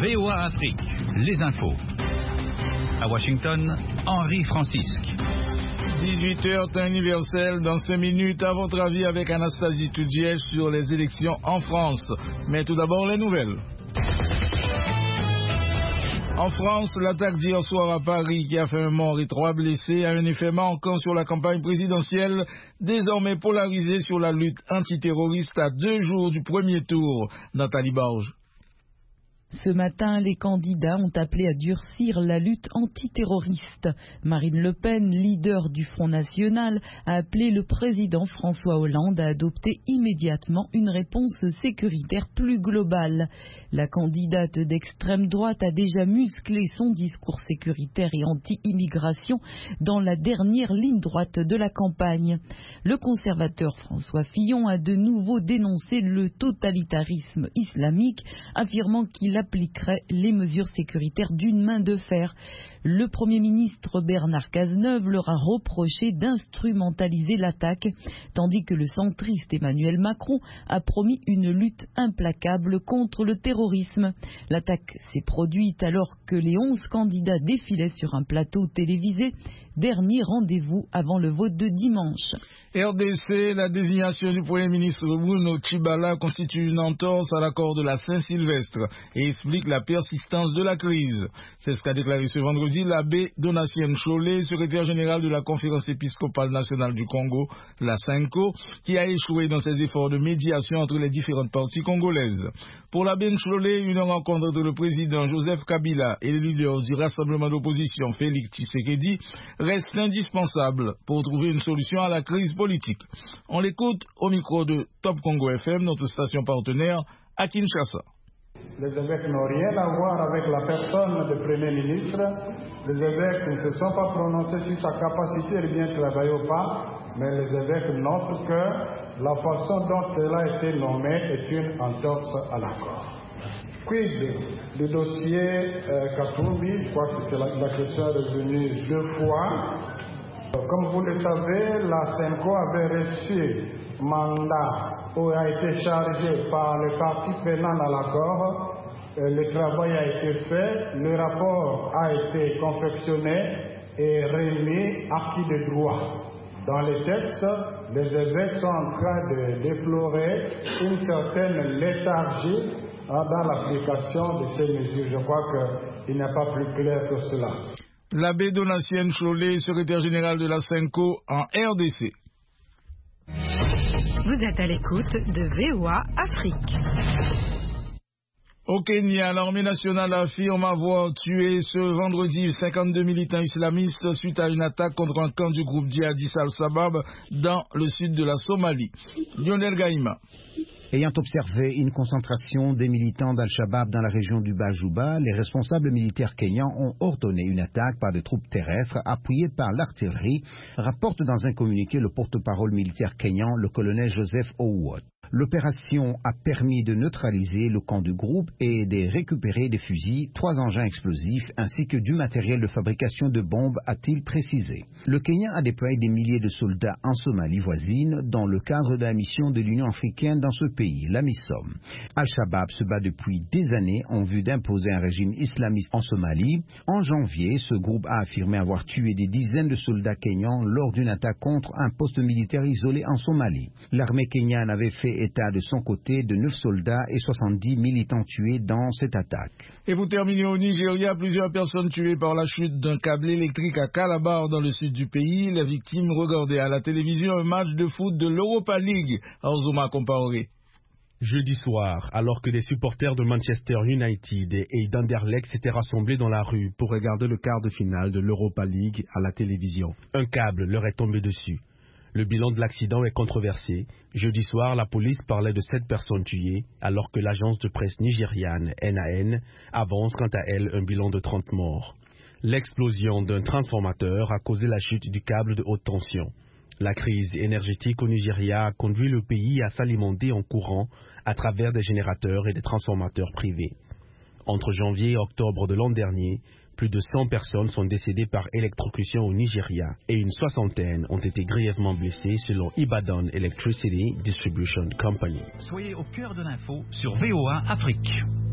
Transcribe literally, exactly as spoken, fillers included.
V O A Afrique, les infos. À Washington, Henri Francisque. dix-huit heures temps universel dans cinq minutes, à votre avis avec Anastasie Tudjies sur les élections en France. Mais tout d'abord les nouvelles. En France, l'attaque d'hier soir à Paris qui a fait un mort et trois blessés a un effet marquant sur la campagne présidentielle, désormais polarisée sur la lutte antiterroriste à deux jours du premier tour. Nathalie Barge. Ce matin, les candidats ont appelé à durcir la lutte antiterroriste. Marine Le Pen, leader du Front National, a appelé le président François Hollande à adopter immédiatement une réponse sécuritaire plus globale. La candidate d'extrême droite a déjà musclé son discours sécuritaire et anti-immigration dans la dernière ligne droite de la campagne. Le conservateur François Fillon a de nouveau dénoncé le totalitarisme islamique, affirmant qu'il appliquerait les mesures sécuritaires d'une main de fer. Le Premier ministre Bernard Cazeneuve leur a reproché d'instrumentaliser l'attaque, tandis que le centriste Emmanuel Macron a promis une lutte implacable contre le terrorisme. L'attaque s'est produite alors que les onze candidats défilaient sur un plateau télévisé, dernier rendez-vous avant le vote de dimanche. R D C, la désignation du Premier ministre Bruno Tshibala constitue une entorse à l'accord de la Saint-Sylvestre et explique la persistance de la crise. C'est ce qu'a déclaré ce vendredi l'abbé Donatien Cholet, secrétaire général de la Conférence épiscopale nationale du Congo, la SENCO, qui a échoué dans ses efforts de médiation entre les différentes parties congolaises. Pour l'abbé Cholet, une rencontre entre le président Joseph Kabila et les leaders du rassemblement d'opposition Félix Tshisekedi reste indispensable pour trouver une solution à la crise politique. On l'écoute au micro de Top Congo F M, notre station partenaire à Kinshasa. Les évêques n'ont rien à voir avec la personne du Premier ministre. Les évêques ne se sont pas prononcés sur sa capacité de bien travailler ou pas, mais les évêques notent que la façon dont elle a été nommée est une entorse à l'accord. Quid du dossier euh, Katumbi, je crois que c'est la, la question est revenue deux fois. Comme vous le savez, la SENCO avait reçu mandat où a été chargé par les parties prenantes à l'accord. Le travail a été fait, le rapport a été confectionné et remis acquis de droit. Dans les textes, les évêques sont en train de déplorer une certaine léthargie dans l'application de ces mesures. Je crois qu'il n'est pas plus clair que cela. L'abbé Donatien Cholet, secrétaire général de la SENCO en R D C. Vous êtes à l'écoute de V O A Afrique. Au Kenya, l'armée nationale affirme avoir tué ce vendredi cinquante-deux militants islamistes suite à une attaque contre un camp du groupe djihadiste Al-Shabaab dans le sud de la Somalie. Lionel Gaïma. Ayant observé une concentration des militants d'Al-Shabaab dans la région du Bajouba, les responsables militaires kenyans ont ordonné une attaque par des troupes terrestres appuyées par l'artillerie, rapporte dans un communiqué le porte-parole militaire kenyan, le colonel Joseph Owot. L'opération a permis de neutraliser le camp du groupe et de récupérer des fusils, trois engins explosifs ainsi que du matériel de fabrication de bombes, a-t-il précisé. Le Kenya a déployé des milliers de soldats en Somalie voisine dans le cadre de la mission de l'Union africaine dans ce pays, la MISOM. Al-Shabaab se bat depuis des années en vue d'imposer un régime islamiste en Somalie. En janvier, ce groupe a affirmé avoir tué des dizaines de soldats kenyans lors d'une attaque contre un poste militaire isolé en Somalie. L'armée kenyane avait fait état de son côté de neuf soldats et soixante-dix militants tués dans cette attaque. Et vous terminez au Nigeria, plusieurs personnes tuées par la chute d'un câble électrique à Calabar dans le sud du pays. Les victimes regardaient à la télévision un match de foot de l'Europa League. Arzuma Compaoré. Jeudi soir, alors que des supporters de Manchester United et d'Anderlecht s'étaient rassemblés dans la rue pour regarder le quart de finale de l'Europa League à la télévision, un câble leur est tombé dessus. Le bilan de l'accident est controversé. Jeudi soir, la police parlait de sept personnes tuées, alors que l'agence de presse nigériane N A N avance quant à elle un bilan de trente morts. L'explosion d'un transformateur a causé la chute du câble de haute tension. La crise énergétique au Nigeria a conduit le pays à s'alimenter en courant à travers des générateurs et des transformateurs privés. Entre janvier et octobre de l'an dernier, plus de cent personnes sont décédées par électrocution au Nigeria et une soixantaine ont été grièvement blessées selon Ibadan Electricity Distribution Company. Soyez au cœur de l'info sur V O A Afrique.